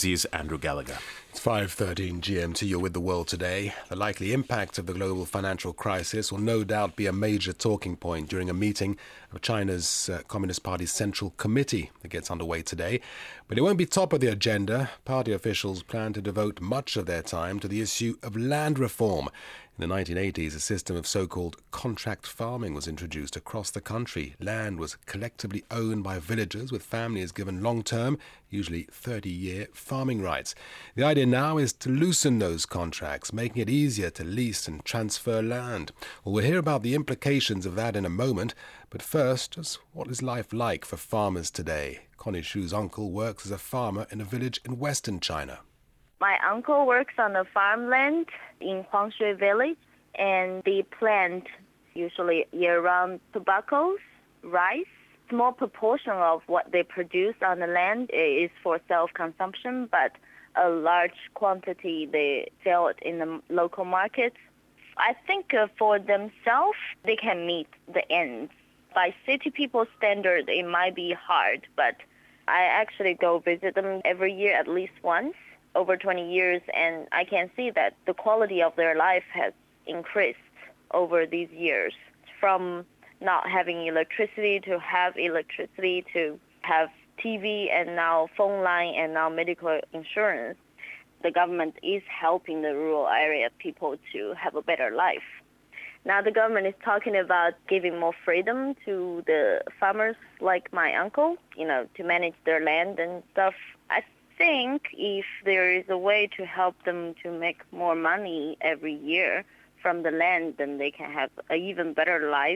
He's Andrew Gallagher. It's 5:13 GMT. You're with The World Today. The likely impact of the global financial crisis will no doubt be a major talking point during a meeting of China's Communist Party's Central Committee that gets underway today. But it won't be top of the agenda. Party officials plan to devote much of their time to the issue of land reform. In the 1980s, a system of so-called contract farming was introduced across the country. Land was collectively owned by villagers, with families given long-term, usually 30-year farming rights. The idea now is to loosen those contracts, making it easier to lease and transfer land. Well, we'll hear about the implications of that in a moment, but first, just what is life like for farmers today? Connie Shu's uncle works as a farmer in a village in western China. My uncle works on the farmland in Huangshui village, and they plant usually year-round tobaccos, rice. Small proportion of what they produce on the land is for self-consumption, but a large quantity they sell it in the local markets. I think for themselves, they can meet the ends. By city people's standard, it might be hard, but I actually go visit them every year at least once. Over 20 years, and I can see that the quality of their life has increased over these years. From not having electricity to have electricity to have TV and now phone line and now medical insurance. The government is helping the rural area people to have a better life. Now the government is talking about giving more freedom to the farmers like my uncle, to manage their land and stuff. I think if there is a way to help them to make more money every year from the land, then they can have an even better life.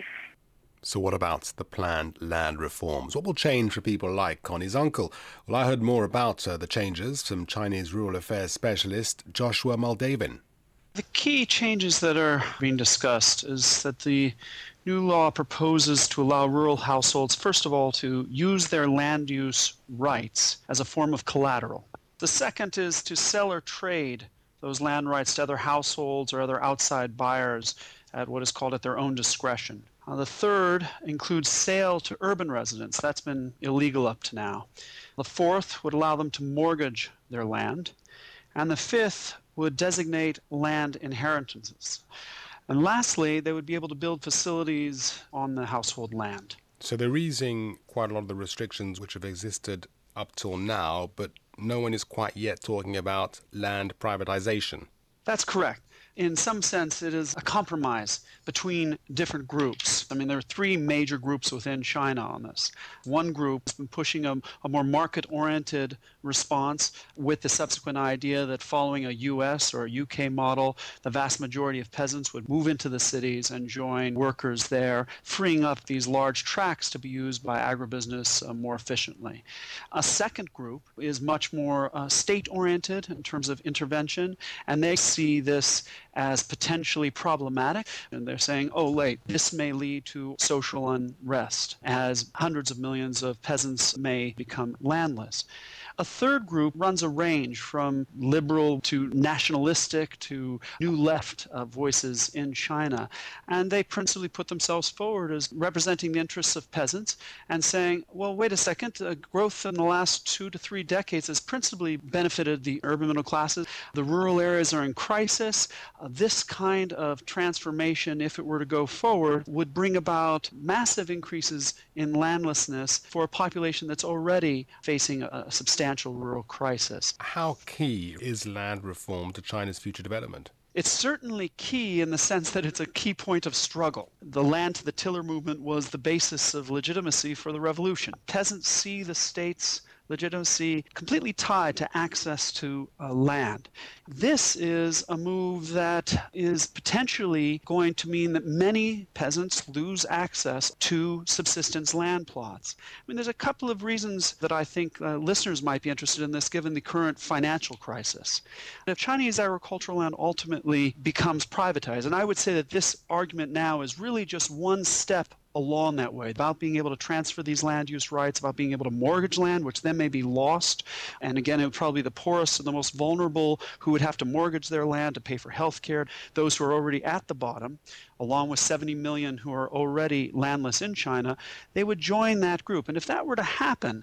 So what about the planned land reforms? What will change for people like Connie's uncle? Well, I heard more about the changes from Chinese rural affairs specialist Joshua Maldavin. The key changes that are being discussed is that the new law proposes to allow rural households, first of all, to use their land use rights as a form of collateral. The second is to sell or trade those land rights to other households or other outside buyers at what is called at their own discretion. The third includes sale to urban residents. That's been illegal up to now. The fourth would allow them to mortgage their land. And the fifth would designate land inheritances. And lastly, they would be able to build facilities on the household land. So they're easing quite a lot of the restrictions which have existed up till now, but no one is quite yet talking about land privatization. That's correct. In some sense, it is a compromise between different groups. I mean, there are three major groups within China on this. One group has been pushing a more market-oriented response with the subsequent idea that following a US or a UK model, the vast majority of peasants would move into the cities and join workers there, freeing up these large tracts to be used by agribusiness more efficiently. A second group is much more state-oriented in terms of intervention, and they see this as potentially problematic. And they're saying, this may lead to social unrest as hundreds of millions of peasants may become landless. A third group runs a range from liberal to nationalistic to new left voices in China. And they principally put themselves forward as representing the interests of peasants and saying, well, wait a second, growth in the last 2 to 3 decades has principally benefited the urban middle classes. The rural areas are in crisis. This kind of transformation, if it were to go forward, would bring about massive increases in landlessness for a population that's already facing a substantial rural crisis. How key is land reform to China's future development? It's certainly key in the sense that it's a key point of struggle. The land to the tiller movement was the basis of legitimacy for the revolution. Peasants see the state's legitimacy completely tied to access to land. This is a move that is potentially going to mean that many peasants lose access to subsistence land plots. I mean, there's a couple of reasons that I think listeners might be interested in this given the current financial crisis. If Chinese agricultural land ultimately becomes privatized, and I would say that this argument now is really just one step along that way, about being able to transfer these land use rights, about being able to mortgage land, which then may be lost. And again, it would probably be the poorest and the most vulnerable who would have to mortgage their land to pay for health care, those who are already at the bottom, along with 70 million who are already landless in China, they would join that group. And if that were to happen,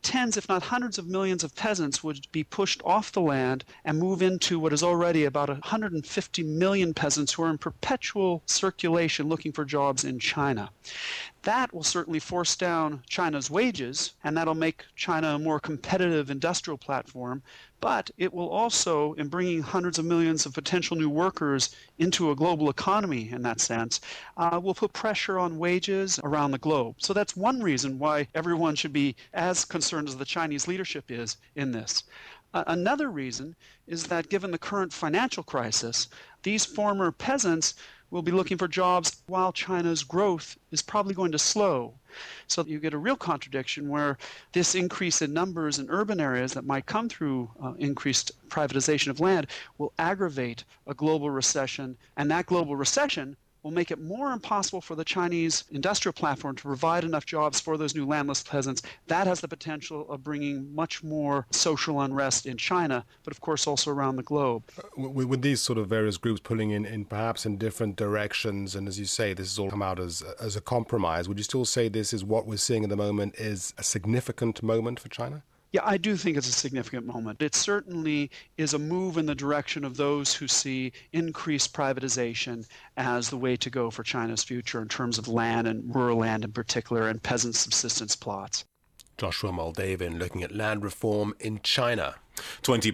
tens, if not hundreds of millions of peasants would be pushed off the land and move into what is already about 150 million peasants who are in perpetual circulation looking for jobs in China. That will certainly force down China's wages, and that'll make China a more competitive industrial platform. But it will also, in bringing hundreds of millions of potential new workers into a global economy in that sense, will put pressure on wages around the globe. So that's one reason why everyone should be as concerned as the Chinese leadership is in this. Another reason is that given the current financial crisis, these former peasants will be looking for jobs while China's growth is probably going to slow. So you get a real contradiction where this increase in numbers in urban areas that might come through increased privatization of land will aggravate a global recession, and that global recession will make it more impossible for the Chinese industrial platform to provide enough jobs for those new landless peasants. That has the potential of bringing much more social unrest in China, but of course also around the globe. With these sort of various groups pulling in perhaps in different directions, and as you say, this has all come out as a compromise, would you still say this is what we're seeing at the moment is a significant moment for China? Yeah, I do think it's a significant moment. It certainly is a move in the direction of those who see increased privatization as the way to go for China's future in terms of land and rural land in particular and peasant subsistence plots. Joshua Moldavian looking at land reform in China.